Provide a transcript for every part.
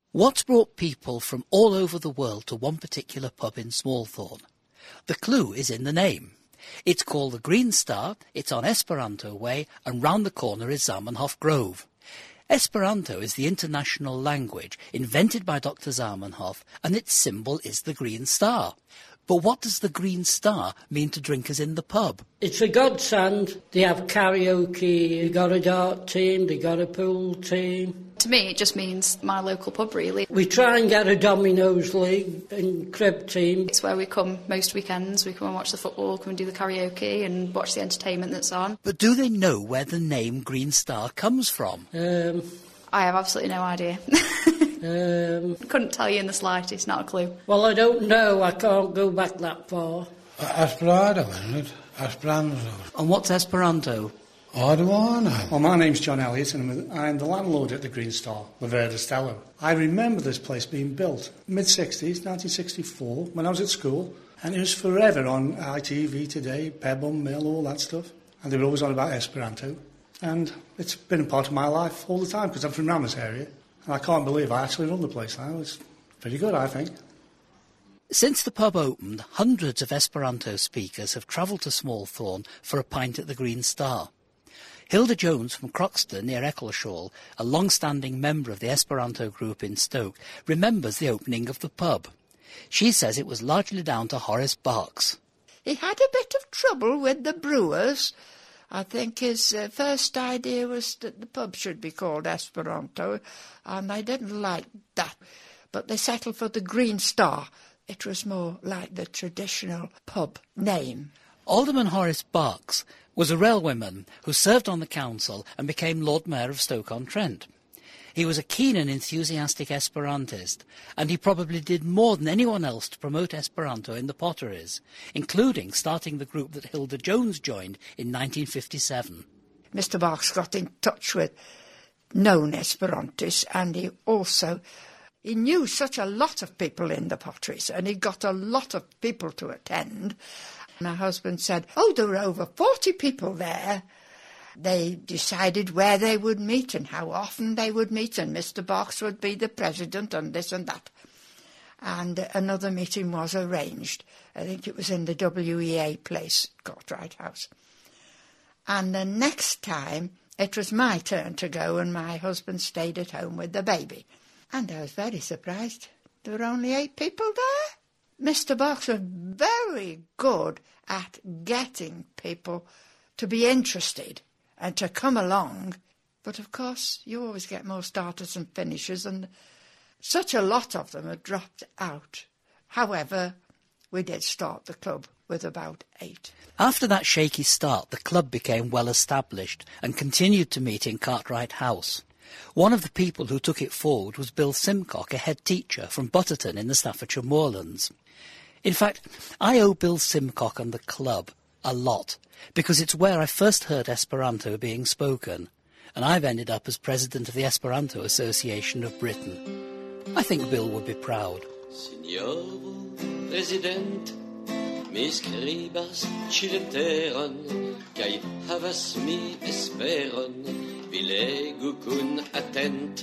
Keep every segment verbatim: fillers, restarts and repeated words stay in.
What's brought people from all over the world to one particular pub in Smallthorne? The clue is in the name. It's called the Green Star, it's on Esperanto Way, and round the corner is Zamenhof Grove. Esperanto is the international language invented by Doctor Zamenhof, and its symbol is the Green Star. But what does the Green Star mean to drinkers in the pub? It's a godsend. They have karaoke, they got a dart team, they got a pool team. To me, it just means my local pub, really. We try and get a Dominoes League and crib team. It's where we come most weekends. We come and watch the football, come and do the karaoke and watch the entertainment that's on. But do they know where the name Green Star comes from? Um, I have absolutely no idea. um, Couldn't tell you in the slightest, not a clue. Well, I don't know. I can't go back that far. Esperanto, isn't it? Esperanto. And what's Esperanto? I don't know. Well, my name's John Elliott and I'm the landlord at the Green Star, Laverda Stello. I remember this place being built mid-sixties, nineteen sixty-four, when I was at school, and it was forever on I T V Today, Pebble Mill, all that stuff. And they were always on about Esperanto. And it's been a part of my life all the time, because I'm from around this area. And I can't believe I actually run the place now. It's pretty good, I think. Since the pub opened, hundreds of Esperanto speakers have travelled to Smallthorne for a pint at the Green Star. Hilda Jones from Croxton, near Eccleshall, a long-standing member of the Esperanto group in Stoke, remembers the opening of the pub. She says it was largely down to Horace Barks. He had a bit of trouble with the brewers. I think his uh, first idea was that the pub should be called Esperanto, and they didn't like that. But they settled for the Green Star. It was more like the traditional pub name. Alderman Horace Barks was a railwayman who served on the council and became Lord Mayor of Stoke-on-Trent. He was a keen and enthusiastic Esperantist, and he probably did more than anyone else to promote Esperanto in the Potteries, including starting the group that Hilda Jones joined in nineteen fifty-seven. Mister Barks got in touch with known Esperantists, and he also he knew such a lot of people in the Potteries, and he got a lot of people to attend. My husband said, oh, there were over forty people there. They decided where they would meet and how often they would meet, and Mister Barks would be the president and this and that. And another meeting was arranged. I think it was in the W E A place, Cartwright House. And the next time, it was my turn to go, and my husband stayed at home with the baby. And I was very surprised. There were only eight people there. Mister Barks was very good at getting people to be interested and to come along. But, of course, you always get more starters and finishers, and such a lot of them had dropped out. However, we did start the club with about eight. After that shaky start, the club became well established and continued to meet in Cartwright House. One of the people who took it forward was Bill Simcock, a head teacher from Butterton in the Staffordshire Moorlands. In fact, I owe Bill Simcock and the club a lot, because it's where I first heard Esperanto being spoken, and I've ended up as president of the Esperanto Association of Britain. I think Bill would be proud. Signor President, mi scribas cileteron, kai havas mi esperon, vi legu kun attent,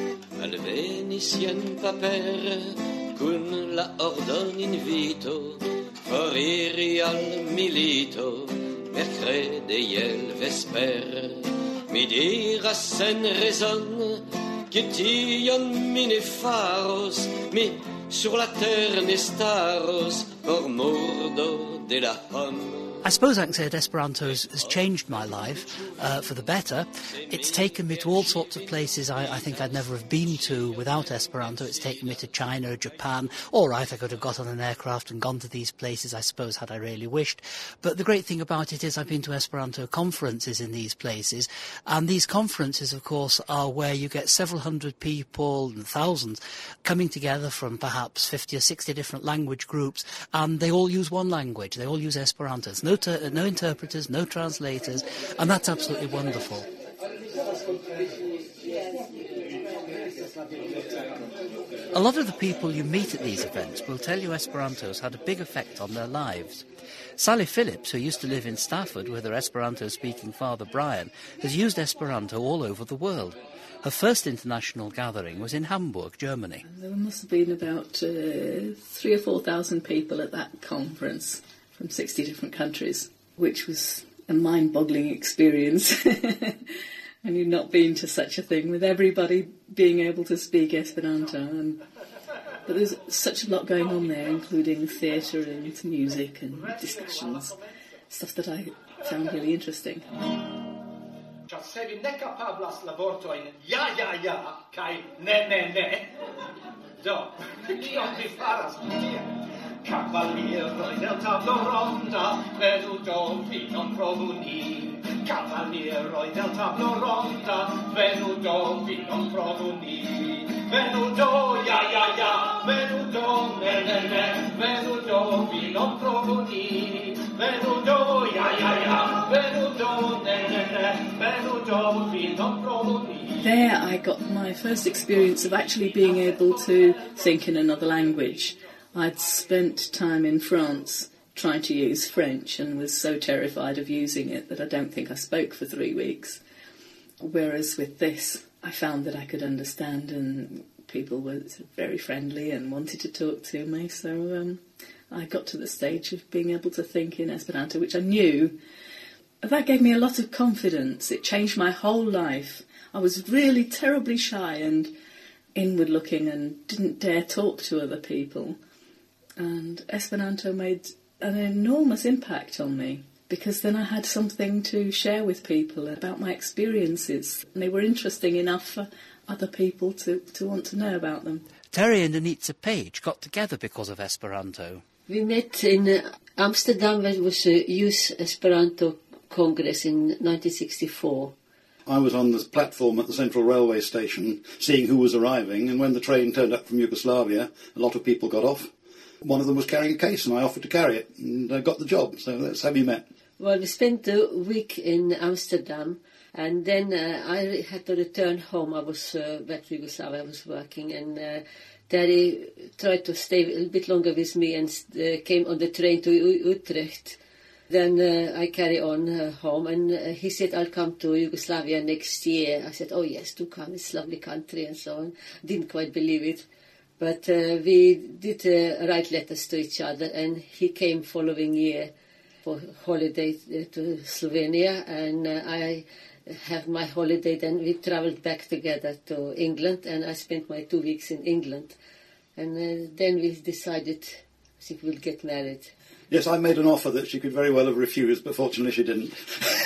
alvenis jen paper, kun la ordon invito, foriri al milito, mercrede iel vesper. Mi diras sen raison, che tion mi ne faros, mi sur la terre ne staros, por mordo de la homme. I suppose I can say that Esperanto has, has changed my life uh, for the better. It's taken me to all sorts of places I, I think I'd never have been to without Esperanto. It's taken me to China, Japan. All right, I could have got on an aircraft and gone to these places, I suppose, had I really wished. But the great thing about it is I've been to Esperanto conferences in these places. And these conferences, of course, are where you get several hundred people and thousands coming together from perhaps fifty or sixty different language groups. And they all use one language. They all use Esperanto. It's no No, ter- no interpreters, no translators, and that's absolutely wonderful. A lot of the people you meet at these events will tell you Esperanto has had a big effect on their lives. Sally Phillips, who used to live in Stafford with her Esperanto-speaking father Brian, has used Esperanto all over the world. Her first international gathering was in Hamburg, Germany. There must have been about uh, three or four thousand people at that conference from sixty different countries, which was a mind-boggling experience. And you've not been to such a thing, with everybody being able to speak Esperanto. And, but there's such a lot going on there, including theatre and music and discussions, stuff that I found really interesting. Sevi ne kapablas labortojn, ja, ja, ja, kaj ne, ne, ne. Do, kion vi faras tie? Cavalieroj del tablo ronda, venu do vinon provu ni. Cavalieroj del tablo ronda, venu do vinon provu ni. Venu do, ja, ja, ja, venu do, ne, ne, ne, venu do vinon provu ni. Venu do, ja, ja, ja, venu do, ne, ne, ne, venu do vinon provu ni. There I got my first experience of actually being able to think in another language. I'd spent time in France trying to use French and was so terrified of using it that I don't think I spoke for three weeks. Whereas with this, I found that I could understand, and people were very friendly and wanted to talk to me. So um, I got to the stage of being able to think in Esperanto, which I knew. That gave me a lot of confidence. It changed my whole life. I was really terribly shy and inward-looking and didn't dare talk to other people. And Esperanto made an enormous impact on me, because then I had something to share with people about my experiences. And they were interesting enough for other people to, to want to know about them. Terry and Anita Page got together because of Esperanto. We met in uh, Amsterdam. There was a Youth Esperanto Congress in nineteen sixty-four. I was on the platform at the Central Railway Station seeing who was arriving, and when the train turned up from Yugoslavia, a lot of people got off. One of them was carrying a case, and I offered to carry it, and I got the job, so that's how we met. Well, we spent a week in Amsterdam, and then uh, I had to return home. I was uh, back to Yugoslavia, I was working, and uh, Daddy tried to stay a little bit longer with me and uh, came on the train to U- Utrecht. Then uh, I carry on uh, home, and uh, he said, I'll come to Yugoslavia next year. I said, oh yes, do come, it's a lovely country, and so on. Didn't quite believe it. But uh, we did uh, write letters to each other, and he came following year for holiday to Slovenia, and uh, I have my holiday. Then we travelled back together to England, and I spent my two weeks in England. And uh, then we decided, I think we'll get married. Yes, I made an offer that she could very well have refused, but fortunately she didn't.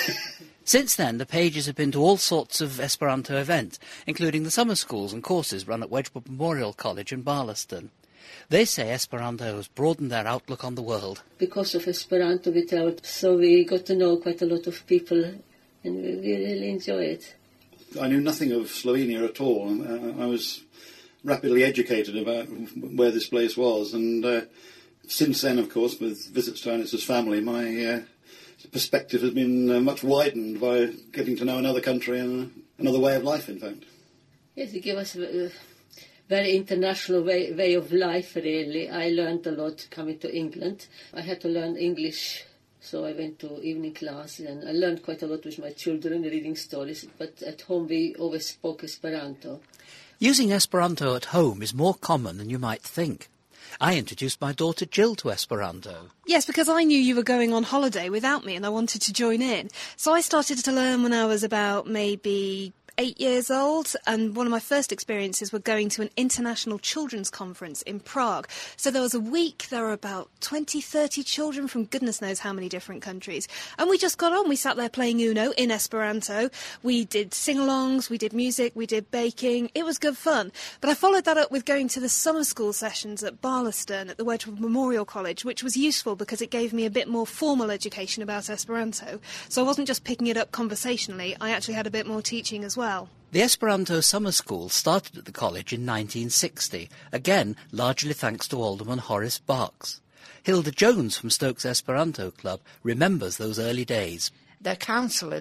Since then, the Pages have been to all sorts of Esperanto events, including the summer schools and courses run at Wedgwood Memorial College in Barlaston. They say Esperanto has broadened their outlook on the world. Because of Esperanto we travelled, so we got to know quite a lot of people, and we, we really enjoy it. I knew nothing of Slovenia at all. I, I was rapidly educated about where this place was, and uh, since then, of course, with visits to Anitz's family, my uh, perspective has been uh, much widened by getting to know another country and uh, another way of life, in fact. Yes, it gave us a very international way, way of life, really. I learned a lot coming to England. I had to learn English, so I went to evening class, and I learned quite a lot with my children, reading stories, but at home we always spoke Esperanto. Using Esperanto at home is more common than you might think. I introduced my daughter Jill to Esperanto. Yes, because I knew you were going on holiday without me and I wanted to join in. So I started to learn when I was about maybe eight years old, and one of my first experiences were going to an international children's conference in Prague. So there was a week, there were about twenty, thirty children from goodness knows how many different countries. And we just got on, we sat there playing Uno in Esperanto. We did sing-alongs, we did music, we did baking. It was good fun. But I followed that up with going to the summer school sessions at Barlaston at the Wedgwood Memorial College, which was useful because it gave me a bit more formal education about Esperanto. So I wasn't just picking it up conversationally, I actually had a bit more teaching as well. The Esperanto Summer School started at the college in nineteen sixty, again largely thanks to Alderman Horace Barks. Hilda Jones from Stokes Esperanto Club remembers those early days. The council had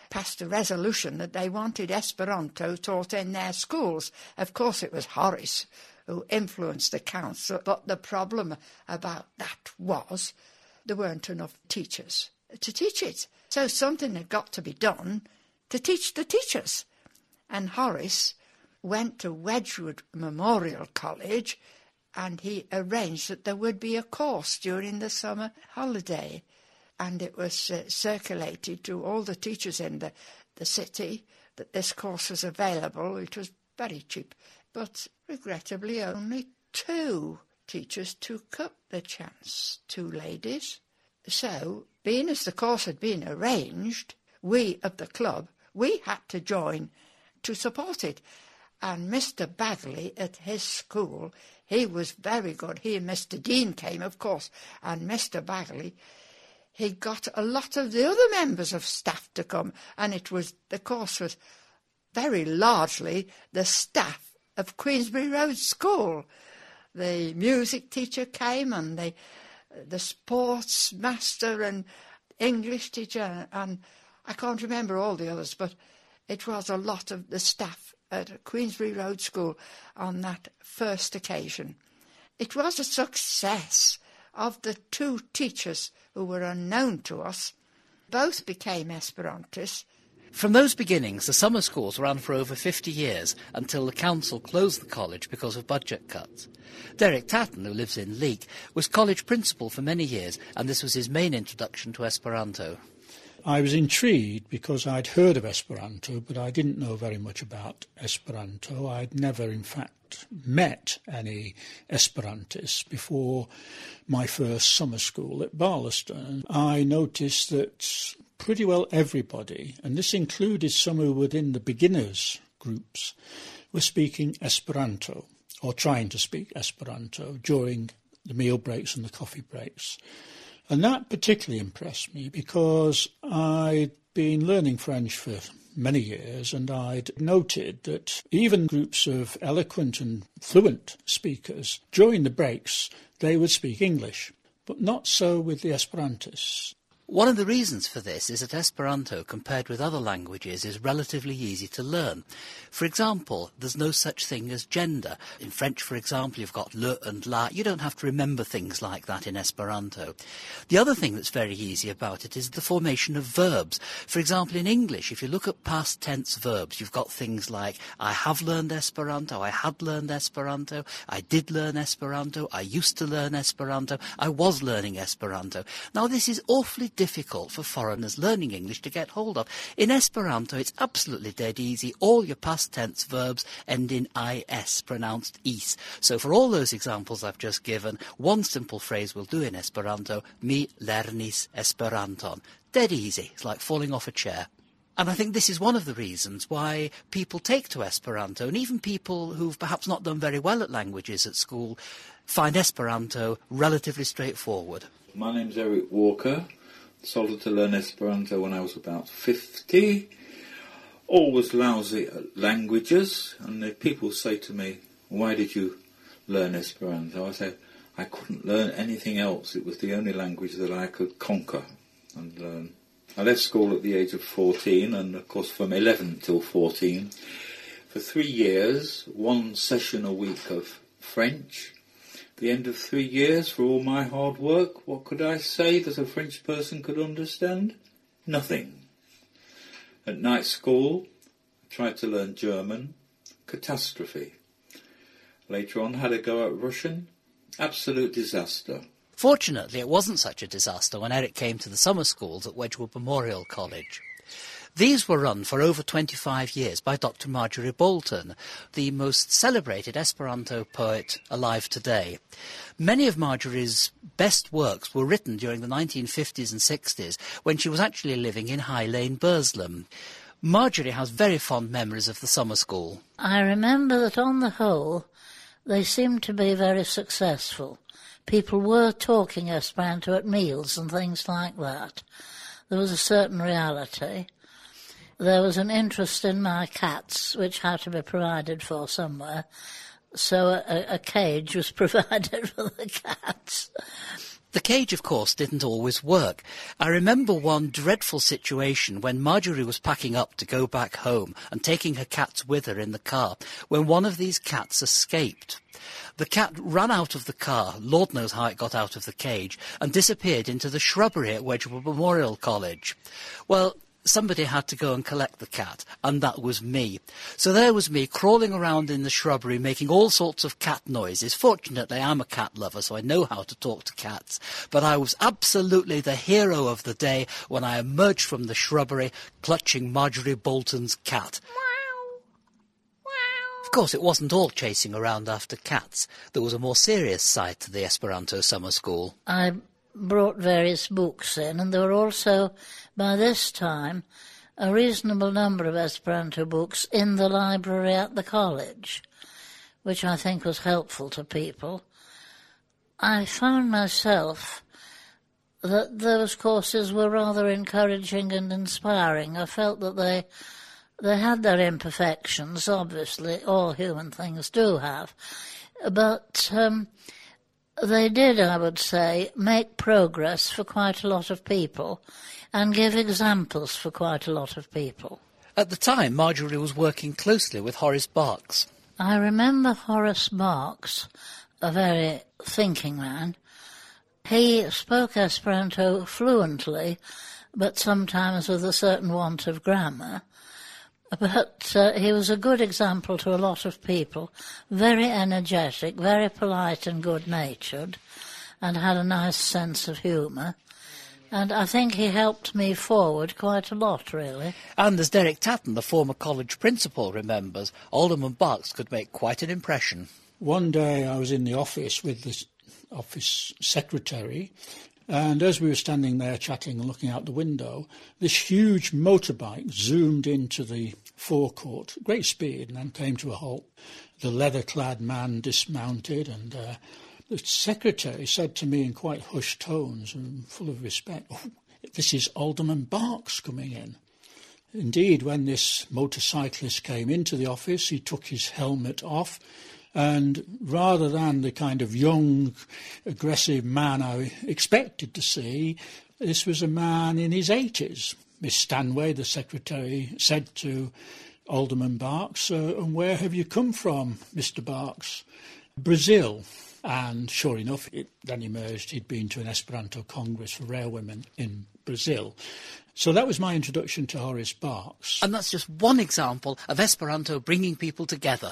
passed a resolution that they wanted Esperanto taught in their schools. Of course, it was Horace who influenced the council, but the problem about that was there weren't enough teachers to teach it. So something had got to be done to teach the teachers. And Horace went to Wedgwood Memorial College and he arranged that there would be a course during the summer holiday. And it was uh, circulated to all the teachers in the, the city that this course was available. It was very cheap. But regrettably, only two teachers took up the chance, two ladies. So, being as the course had been arranged, we of the club, we had to join to support it. And Mister Bagley at his school, he was very good. He and Mister Dean came, of course, and Mister Bagley, he got a lot of the other members of staff to come, and it was, the course was very largely the staff of Queensbury Road School. The music teacher came, and the, the sports master and English teacher, and I can't remember all the others, but it was a lot of the staff at Queensbury Road School on that first occasion. It was a success. Of the two teachers who were unknown to us, both became Esperantists. From those beginnings, the summer schools ran for over fifty years until the council closed the college because of budget cuts. Derek Tatton, who lives in Leek, was college principal for many years, and this was his main introduction to Esperanto. I was intrigued because I'd heard of Esperanto, but I didn't know very much about Esperanto. I'd never, in fact, met any Esperantists before my first summer school at Barlaston. I noticed that pretty well everybody, and this included some who were in the beginners groups, were speaking Esperanto, or trying to speak Esperanto, during the meal breaks and the coffee breaks. And that particularly impressed me because I'd been learning French for many years, and I'd noted that even groups of eloquent and fluent speakers, during the breaks, they would speak English, but not so with the Esperantists. One of the reasons for this is that Esperanto, compared with other languages, is relatively easy to learn. For example, there's no such thing as gender. In French, for example, you've got le and la. You don't have to remember things like that in Esperanto. The other thing that's very easy about it is the formation of verbs. For example, in English, if you look at past tense verbs, you've got things like I have learned Esperanto, I had learned Esperanto, I did learn Esperanto, I used to learn Esperanto, I was learning Esperanto. Now, this is awfully difficult for foreigners learning English to get hold of. In Esperanto, it's absolutely dead easy. All your past tense verbs end in is, pronounced is. So for all those examples I've just given, one simple phrase will do in Esperanto, mi lernis Esperanton. Dead easy. It's like falling off a chair. And I think this is one of the reasons why people take to Esperanto, and even people who've perhaps not done very well at languages at school find Esperanto relatively straightforward. My name's Eric Walker. Started to learn Esperanto when I was about fifty. Always lousy at languages, and if people say to me, why did you learn Esperanto? I say, I couldn't learn anything else. It was the only language that I could conquer and learn. I left school at the age of fourteen, and of course from eleven till fourteen, for three years, one session a week of French. The end of three years, for all my hard work, what could I say that a French person could understand? Nothing. At night school, I tried to learn German. Catastrophe. Later on, had a go at Russian. Absolute disaster. Fortunately, it wasn't such a disaster when Eric came to the summer schools at Wedgwood Memorial College. These were run for over twenty-five years by Doctor Marjorie Bolton, the most celebrated Esperanto poet alive today. Many of Marjorie's best works were written during the nineteen fifties and sixties, when she was actually living in High Lane, Burslem. Marjorie has very fond memories of the summer school. I remember that on the whole, they seemed to be very successful. People were talking Esperanto at meals and things like that. There was a certain reality. There was an interest in my cats, which had to be provided for somewhere, so a, a cage was provided for the cats. The cage, of course, didn't always work. I remember one dreadful situation when Marjorie was packing up to go back home and taking her cats with her in the car, when one of these cats escaped. The cat ran out of the car, Lord knows how it got out of the cage, and disappeared into the shrubbery at Wedgwood Memorial College. Well, somebody had to go and collect the cat, and that was me. So there was me crawling around in the shrubbery making all sorts of cat noises. Fortunately, I'm a cat lover, so I know how to talk to cats. But I was absolutely the hero of the day when I emerged from the shrubbery clutching Marjorie Bolton's cat. Of course, it wasn't all chasing around after cats. There was a more serious side to the Esperanto summer school. I brought various books in, and there were also, by this time, a reasonable number of Esperanto books in the library at the college, which I think was helpful to people. I found myself that those courses were rather encouraging and inspiring. I felt that they they had their imperfections, obviously, all human things do have, but um, they did, I would say, make progress for quite a lot of people and give examples for quite a lot of people. At the time, Marjorie was working closely with Horace Barks. I remember Horace Barks, a very thinking man. He spoke Esperanto fluently, but sometimes with a certain want of grammar. But uh, he was a good example to a lot of people, very energetic, very polite and good-natured, and had a nice sense of humour. And I think he helped me forward quite a lot, really. And as Derek Tatton, the former college principal, remembers, Alderman Barks could make quite an impression. One day I was in the office with the office secretary, and as we were standing there chatting and looking out the window, this huge motorbike zoomed into the forecourt, great speed, and then came to a halt. The leather-clad man dismounted, and uh, the secretary said to me in quite hushed tones and full of respect, "Oh, this is Alderman Barks coming in." Indeed, when this motorcyclist came into the office, he took his helmet off, and rather than the kind of young, aggressive man I expected to see, this was a man in his eighties. Miss Stanway, the secretary, said to Alderman Barks, uh, "And where have you come from, Mister Barks?" "Brazil." And sure enough, it then emerged he'd been to an Esperanto Congress for railwomen in Brazil. So that was my introduction to Horace Barks. And that's just one example of Esperanto bringing people together.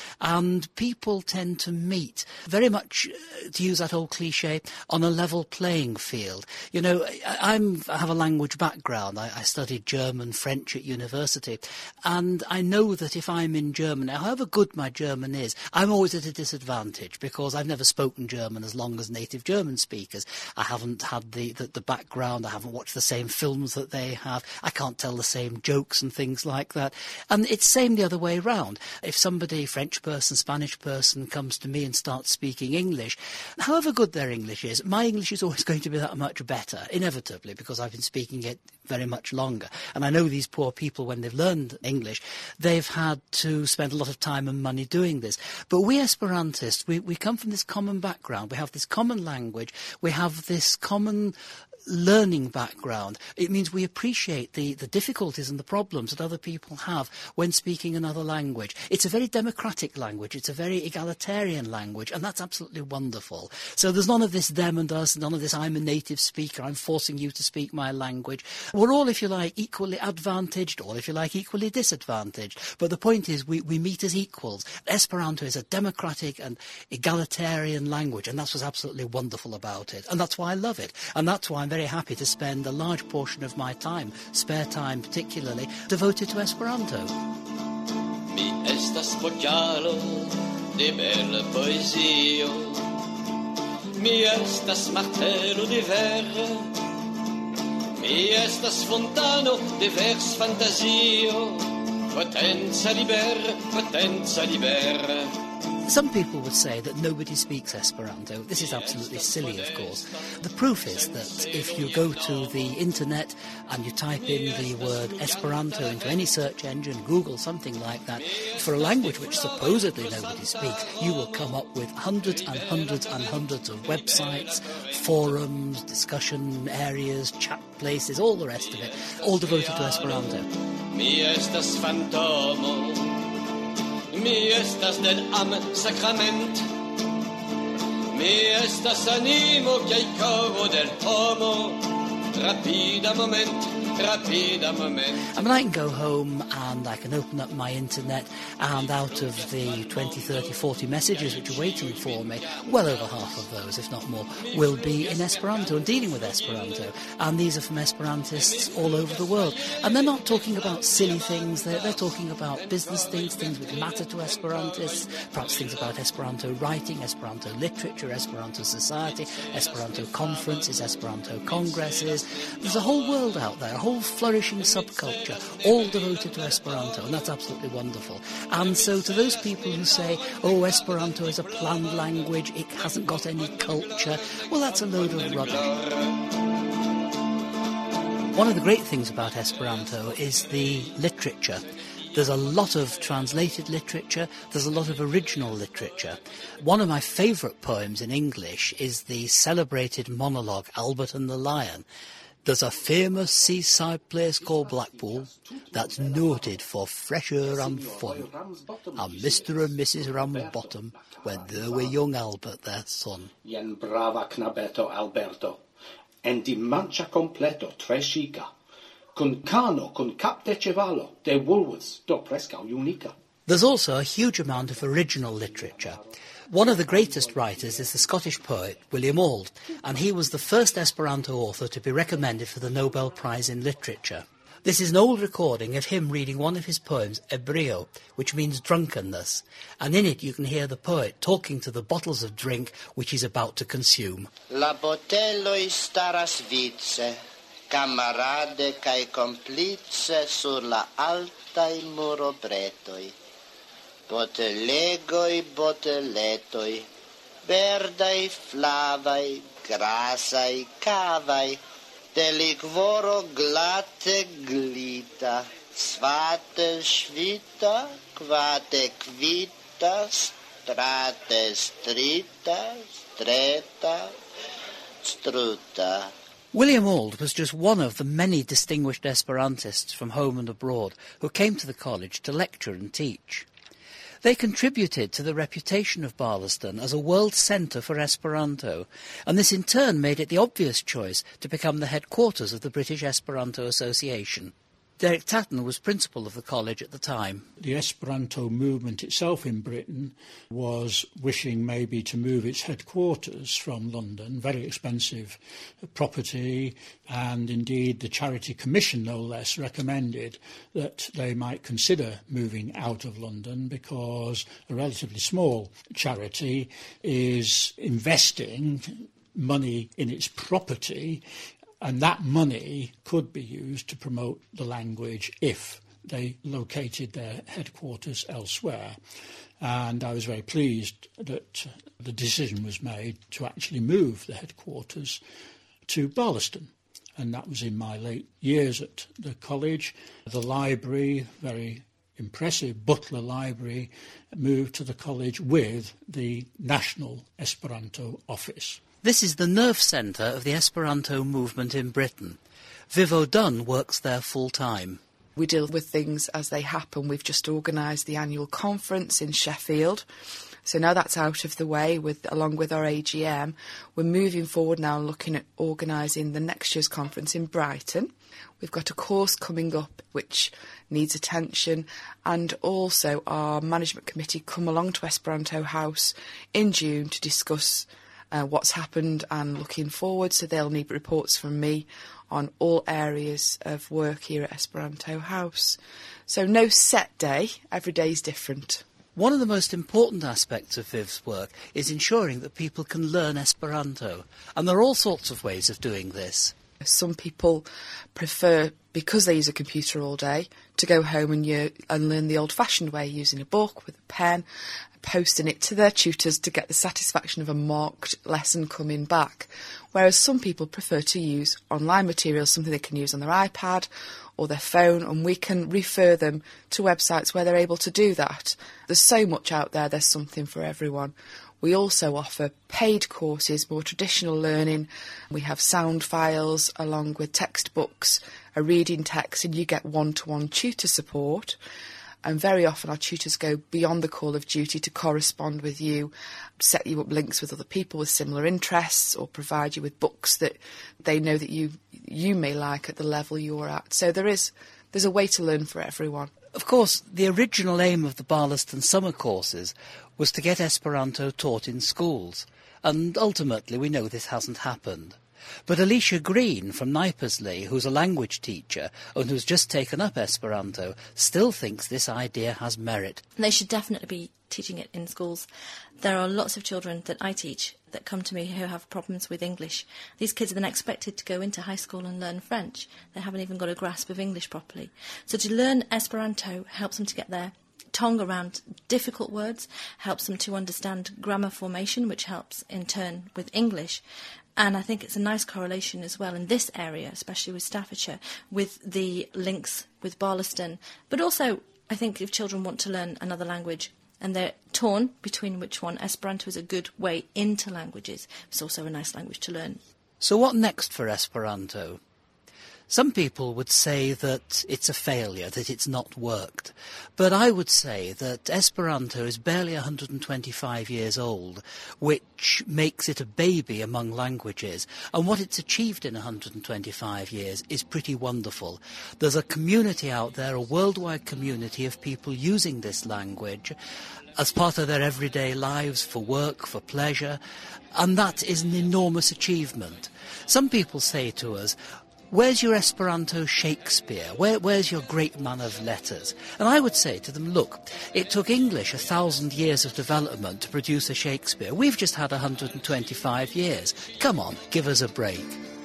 And people tend to meet very much, uh, to use that old cliche, on a level playing field. You know, I, I'm, I have a language background. I, I studied German, French at university, and I know that if I'm in Germany, however good my German is, I'm always at a disadvantage because I've never spoken German as long as native German speakers. I haven't had the, the, the background, I haven't watched the same films that they have, I can't tell the same jokes and things like that. And it's the same the other way round. If somebody, French person, Spanish person, comes to me and starts speaking English, however good their English is, my English is always going to be that much better, inevitably, because I've been speaking it very much longer. And I know these poor people, when they've learned English, they've had to spend a lot of time and money doing this. But we Esperantists, we, we come from this common background. We have this common language. We have this common learning background. It means we appreciate the, the difficulties and the problems that other people have when speaking another language. It's a very democratic language. It's a very egalitarian language, and that's absolutely wonderful. So there's none of this them and us, none of this I'm a native speaker, I'm forcing you to speak my language. We're all, if you like, equally advantaged, or if you like, equally disadvantaged. But the point is we, we meet as equals. Esperanto is a democratic and egalitarian language, and that's what's absolutely wonderful about it. And that's why I love it. And that's why I'm very happy to spend a large portion of my time, spare time particularly, devoted to Esperanto. Mi estas vocalo de bella poesio, mi estas martelo de ver, mi estas fontano de vers fantasio, potenza liber, potenza liber. Some people would say that nobody speaks Esperanto. This is absolutely silly, of course. The proof is that if you go to the internet and you type in the word Esperanto into any search engine, Google, something like that, for a language which supposedly nobody speaks, you will come up with hundreds and hundreds and hundreds of websites, forums, discussion areas, chat places, all the rest of it, all devoted to Esperanto. Mi estas fantomo, mi estas del am sacrament, mi estas animo kaj koro del homo, rapida moment, rapida moment. I mean, I can go home and I can open up my internet, and out of the twenty, thirty, forty messages which are waiting for me, well over half of those, if not more, will be in Esperanto and dealing with Esperanto. And these are from Esperantists all over the world. And they're not talking about silly things, they're, they're talking about business things, things which matter to Esperantists, perhaps things about Esperanto writing, Esperanto literature, Esperanto society, Esperanto conferences, Esperanto congresses. There's a whole world out there, a whole flourishing subculture, all devoted to Esperanto, and that's absolutely wonderful. And so to those people who say, oh, Esperanto is a planned language, it hasn't got any culture, well, that's a load of rubbish. One of the great things about Esperanto is the literature. There's a lot of translated literature, there's a lot of original literature. One of my favourite poems in English is the celebrated monologue, Albert and the Lion. There's a famous seaside place called Blackpool that's noted for fresh air and fun. And Mister and Missus Rambotham, when they were young Albert, their son. Jen brava knabeto Alberto, en di mancha completo tre chica, con cano con cap de cavallo, de Woolworths do prescau unica. There's also a huge amount of original literature. One of the greatest writers is the Scottish poet William Auld, and he was the first Esperanto author to be recommended for the Nobel Prize in Literature. This is an old recording of him reading one of his poems, Ebrio, which means drunkenness, and in it you can hear the poet talking to the bottles of drink which he's about to consume. La botelloi staras vice, camarade cae complice sur la altai murobretoi. Botellegoi, botelletoi, verdai, flavai, grasai, cavai, de liquoro glatte glita, svate svita, quate quita, strate strita, streta, struta. William Auld was just one of the many distinguished Esperantists from home and abroad who came to the college to lecture and teach. They contributed to the reputation of Barlaston as a world centre for Esperanto, and this in turn made it the obvious choice to become the headquarters of the British Esperanto Association. Derek Tatton was principal of the college at the time. The Esperanto movement itself in Britain was wishing maybe to move its headquarters from London, very expensive property, and indeed the Charity Commission, no less, recommended that they might consider moving out of London because a relatively small charity is investing money in its property, and that money could be used to promote the language if they located their headquarters elsewhere. And I was very pleased that the decision was made to actually move the headquarters to Barlaston. And that was in my late years at the college. The library, very impressive Butler Library, moved to the college with the National Esperanto Office. This is the nerve centre of the Esperanto movement in Britain. Viv O'Dunn works there full-time. We deal with things as they happen. We've just organised the annual conference in Sheffield. So now that's out of the way, with along with our A G M. We're moving forward now looking at organising the next year's conference in Brighton. We've got a course coming up which needs attention, and also our management committee come along to Esperanto House in June to discuss Uh, what's happened and looking forward, so they'll need reports from me on all areas of work here at Esperanto House. So no set day, every day is different. One of the most important aspects of Viv's work is ensuring that people can learn Esperanto, and there are all sorts of ways of doing this. Some people prefer, because they use a computer all day, to go home and, you, and learn the old-fashioned way, using a book with a pen. posting it to their tutors to get the satisfaction of a marked lesson coming back, whereas some people prefer to use online materials, something they can use on their iPad or their phone, and we can refer them to websites where they're able to do that. There's so much out there, there's something for everyone. We also offer paid courses, more traditional learning. We have sound files along with textbooks, a reading text, and you get one-to-one tutor support. And very often our tutors go beyond the call of duty to correspond with you, set you up links with other people with similar interests, or provide you with books that they know that you you may like at the level you're at. So there is there's a way to learn for everyone. Of course, the original aim of the Barlaston summer courses was to get Esperanto taught in schools, and ultimately we know this hasn't happened. But Alicia Green from Knipersley, who's a language teacher and who's just taken up Esperanto, still thinks this idea has merit. They should definitely be teaching it in schools. There are lots of children that I teach that come to me who have problems with English. These kids are then expected to go into high school and learn French. They haven't even got a grasp of English properly. So to learn Esperanto helps them to get their tongue around difficult words, helps them to understand grammar formation, which helps in turn with English. And I think it's a nice correlation as well in this area, especially with Staffordshire, with the links with Barlaston. But also, I think if children want to learn another language and they're torn between which one, Esperanto is a good way into languages. It's also a nice language to learn. So what next for Esperanto? Some people would say that it's a failure, that it's not worked. But I would say that Esperanto is barely one hundred twenty-five years old, which makes it a baby among languages. And what it's achieved in one hundred twenty-five years is pretty wonderful. There's a community out there, a worldwide community of people using this language as part of their everyday lives, for work, for pleasure. And that is an enormous achievement. Some people say to us, where's your Esperanto Shakespeare? Where, where's your great man of letters? And I would say to them, look, it took English a thousand years of development to produce a Shakespeare. We've just had one hundred twenty-five years. Come on, give us a break.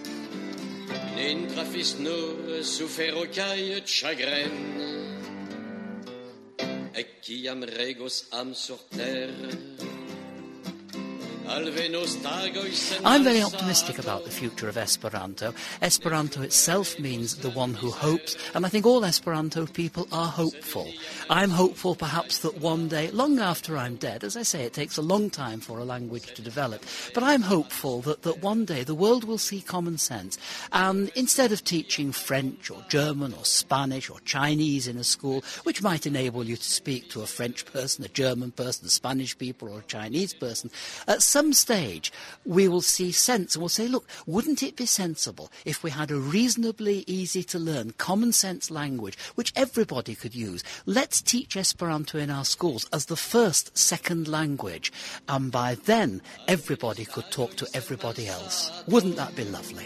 I'm very optimistic about the future of Esperanto. Esperanto itself means the one who hopes, and I think all Esperanto people are hopeful. I'm hopeful perhaps that one day, long after I'm dead, as I say, it takes a long time for a language to develop, but I'm hopeful that, that one day the world will see common sense, and instead of teaching French or German or Spanish or Chinese in a school, which might enable you to speak to a French person, a German person, a Spanish people or a Chinese person, at some some stage we will see sense and we'll say, look, wouldn't it be sensible if we had a reasonably easy to learn common sense language which everybody could use? Let's teach Esperanto in our schools as the first second language, and by then everybody could talk to everybody else. Wouldn't that be lovely?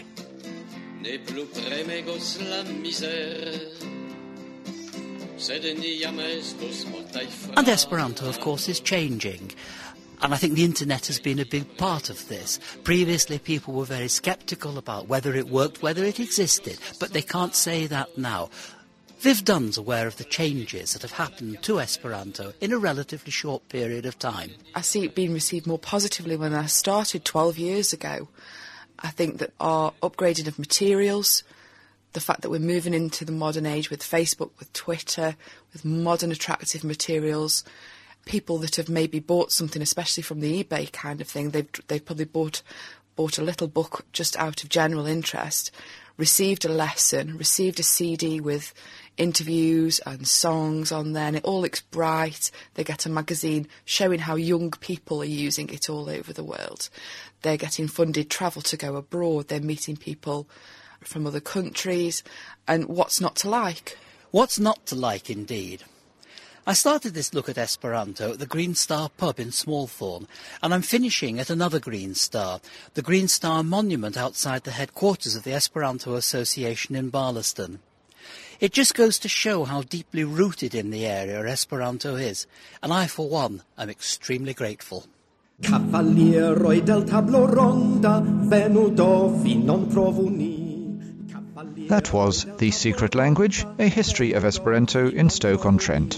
And Esperanto, of course, is changing. And I think the internet has been a big part of this. Previously, people were very sceptical about whether it worked, whether it existed, but they can't say that now. Viv Dunn's aware of the changes that have happened to Esperanto in a relatively short period of time. I see it being received more positively when I started twelve years ago. I think that our upgrading of materials, the fact that we're moving into the modern age with Facebook, with Twitter, with modern attractive materials, people that have maybe bought something, especially from the eBay kind of thing, they've, they've probably bought, bought a little book just out of general interest, received a lesson, received a C D with interviews and songs on there, and it all looks bright. They get a magazine showing how young people are using it all over the world. They're getting funded travel to go abroad. They're meeting people from other countries. And what's not to like? What's not to like, indeed. I started this look at Esperanto at the Green Star pub in Smallthorne, and I'm finishing at another Green Star, the Green Star monument outside the headquarters of the Esperanto Association in Barlaston. It just goes to show how deeply rooted in the area Esperanto is, and I, for one, am extremely grateful. Cavalieroi del tablo ronda, venuto vi non trovo ni. That was The Secret Language, a history of Esperanto in Stoke-on-Trent.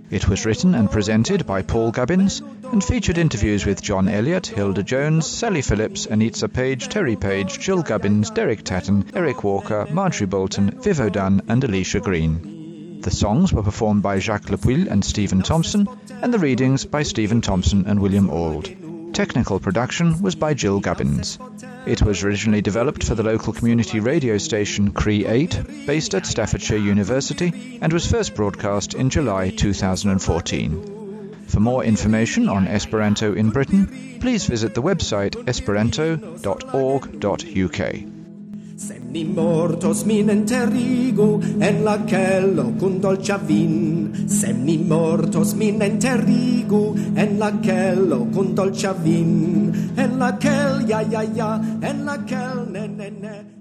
It was written and presented by Paul Gubbins and featured interviews with John Elliott, Hilda Jones, Sally Phillips, Anita Page, Terry Page, Jill Gubbins, Derek Tatton, Eric Walker, Marjorie Bolton, Viv O'Dunn and Alicia Green. The songs were performed by Jacques Lepuil and Stephen Thompson, and the readings by Stephen Thompson and William Auld. Technical production was by Jill Gubbins. It was originally developed for the local community radio station Cree eight, based at Staffordshire University, and was first broadcast in July two thousand fourteen. For more information on Esperanto in Britain, please visit the website esperanto dot org dot U K. Semni mortos min enterigu en la kelo kun dolĉa vin. Semni mortos min enterigu en la kelo kun dolĉa vin. En la kel, ja, ja, ja, en la kel, ne, ne, ne.